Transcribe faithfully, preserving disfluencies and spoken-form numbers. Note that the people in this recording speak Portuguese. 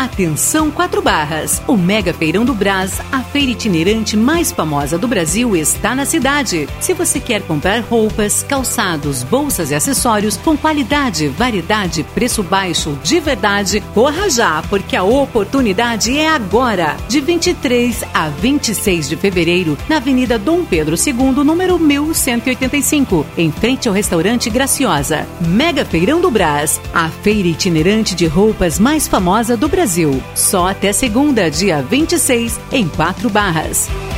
Atenção Quatro Barras, o Mega Feirão do Brás, a feira itinerante mais famosa do Brasil, está na cidade. Se você quer comprar roupas, calçados, bolsas e acessórios com qualidade, variedade, preço baixo, de verdade, corra já, porque a oportunidade é agora. De vinte e três a vinte e seis de fevereiro, na Avenida Dom Pedro segundo, número mil cento e oitenta e cinco, em frente ao restaurante Graciosa. Mega Feirão do Brás, a feira itinerante de roupas mais famosa do Brasil. Só até segunda, dia vinte e seis, em Quatro Barras.